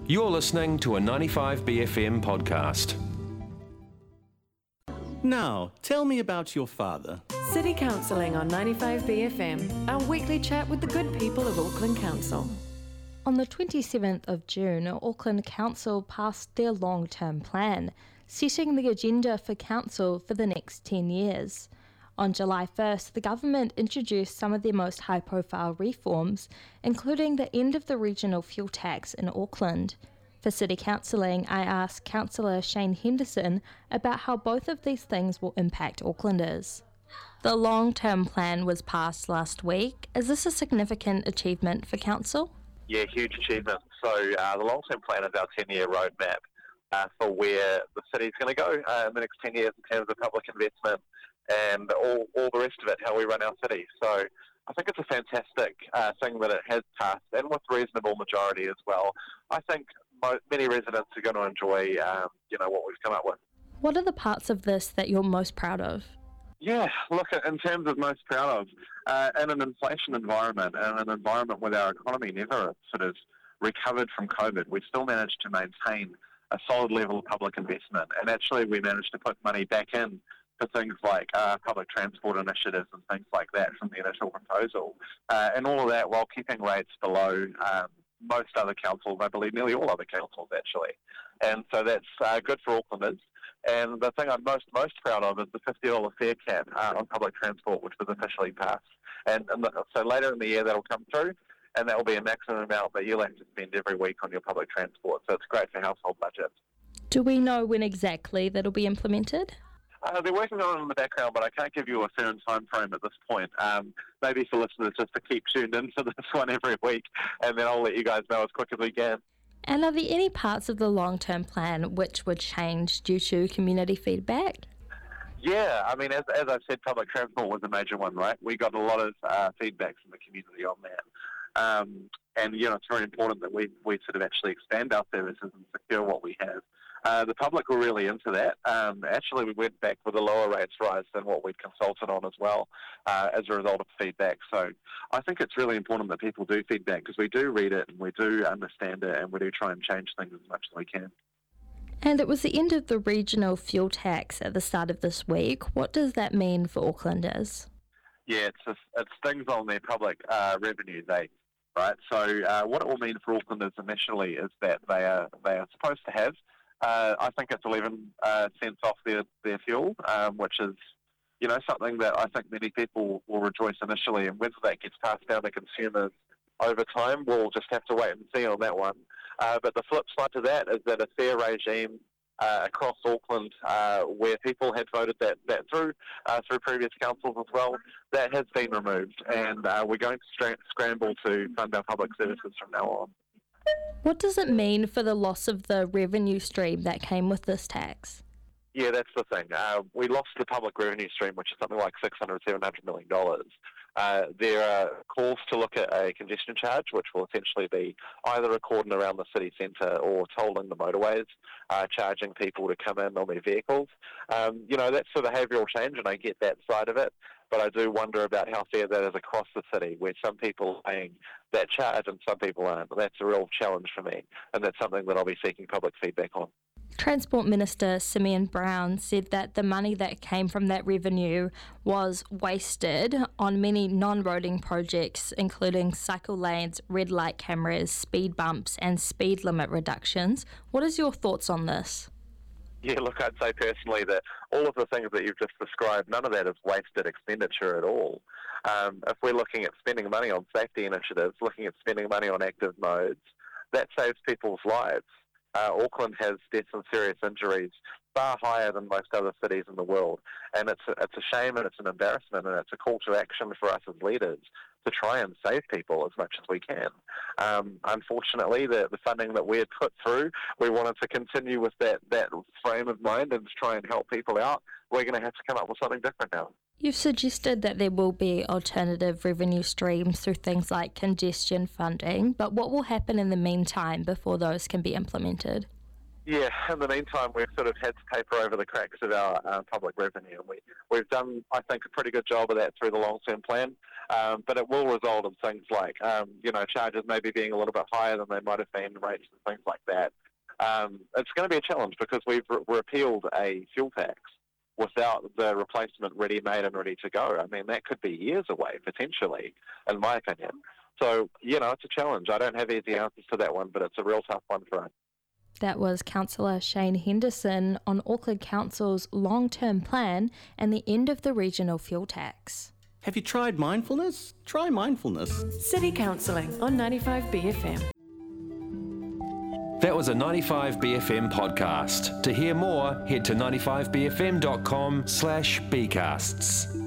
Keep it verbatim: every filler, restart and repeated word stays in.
You're listening to a ninety-five B F M podcast. Now, tell me about your father. City Councilling on ninety-five B F M, our weekly chat with the good people of Auckland Council. On the twenty-seventh of June, Auckland Council passed their long-term plan, setting the agenda for council for the next ten years. On July first, the government introduced some of their most high-profile reforms, including the end of the regional fuel tax in Auckland. For City Councilling, I asked Councillor Shane Henderson about how both of these things will impact Aucklanders. The long-term plan was passed last week. Is this a significant achievement for Council? Yeah, huge achievement. So uh, the long-term plan is our ten-year roadmap uh, for where the city's going to go uh, in the next ten years in terms of public investment and all, all the rest of it, how we run our city. So I think it's a fantastic uh, thing that it has passed, and with reasonable majority as well. I think mo- many residents are going to enjoy, um, you know, what we've come up with. What are the parts of this that you're most proud of? Yeah, look, in terms of most proud of, uh, in an inflation environment, and an environment where our economy never sort of recovered from COVID, we still managed to maintain a solid level of public investment, and actually we managed to put money back in for things like uh, public transport initiatives and things like that from the initial proposal, uh, and all of that while keeping rates below um, most other councils, I believe nearly all other councils actually, and so that's uh, good for Aucklanders. And the thing I'm most most proud of is the fifty dollars fare cap uh, on public transport, which was officially passed. And, and the, so later in the year that'll come through, and that will be a maximum amount that you'll have to spend every week on your public transport. So it's great for household budgets. Do we know when exactly that'll be implemented? Uh, they're working on it in the background, but I can't give you a firm time frame at this point. Um, maybe for listeners just to keep tuned in to this one every week, and then I'll let you guys know as quick as we can. And are there any parts of the long-term plan which would change due to community feedback? Yeah, I mean, as, as I've said, public transport was a major one, right? We got a lot of uh, feedback from the community on that. Um, and, you know, it's very important that we, we sort of actually expand our services and secure what we have. Uh, the public were really into that. Um, actually, we went back with a lower rates rise than what we'd consulted on as well uh, as a result of feedback. So I think it's really important that people do feedback because we do read it and we do understand it and we do try and change things as much as we can. And it was the end of the regional fuel tax at the start of this week. What does that mean for Aucklanders? Yeah, it's just, it's things on their public uh, revenue, they, right? So uh, what it will mean for Aucklanders initially is that they are they are supposed to have Uh, I think it's eleven uh, cents off their, their fuel, um, which is, you know, something that I think many people will rejoice initially, and whether that gets passed down to consumers over time, we'll just have to wait and see on that one. Uh, but the flip side to that is that a fair regime uh, across Auckland, uh, where people had voted that, that through, uh, through previous councils as well, that has been removed, and uh, we're going to stra- scramble to fund our public services from now on. What does it mean for the loss of the revenue stream that came with this tax? Yeah, that's the thing. Uh, we lost the public revenue stream, which is something like six hundred, seven hundred million dollars. Uh, there are calls to look at a congestion charge, which will essentially be either a cordon around the city centre or tolling the motorways, uh, charging people to come in on their vehicles. Um, you know, that's a behavioural change, and I get that side of it, but I do wonder about how fair that is across the city, where some people are paying that charge and some people aren't. That's a real challenge for me, and that's something that I'll be seeking public feedback on. Transport Minister Simeon Brown said that the money that came from that revenue was wasted on many non-roading projects, including cycle lanes, red light cameras, speed bumps and speed limit reductions. What is your thoughts on this? Yeah, look, I'd say personally that all of the things that you've just described, none of that is wasted expenditure at all. Um, if we're looking at spending money on safety initiatives, looking at spending money on active modes, that saves people's lives. Uh, Auckland has deaths and serious injuries far higher than most other cities in the world, and it's a, it's a shame and it's an embarrassment, and it's a call to action for us as leaders to try and save people as much as we can. Um, unfortunately, the, the funding that we had put through, we wanted to continue with that, that frame of mind and to try and help people out. We're going to have to come up with something different now. You've suggested that there will be alternative revenue streams through things like congestion funding, but what will happen in the meantime before those can be implemented? Yeah, in the meantime, we've sort of had to paper over the cracks of our uh, public revenue. We, we've done, I think, a pretty good job of that through the long-term plan. Um, but it will result in things like, um, you know, charges maybe being a little bit higher than they might have been, rates and things like that. Um, it's going to be a challenge because we've re- repealed a fuel tax without the replacement ready-made and ready to go. I mean, that could be years away, potentially, in my opinion. So, you know, it's a challenge. I don't have easy answers to that one, but it's a real tough one for us. That was Councillor Shane Henderson on Auckland Council's long-term plan and the end of the regional fuel tax. Have you tried mindfulness? Try mindfulness. City Counselling on ninety-five B F M. That was a ninety-five B F M podcast. To hear more, head to ninety-five b f m dot com slash bcasts.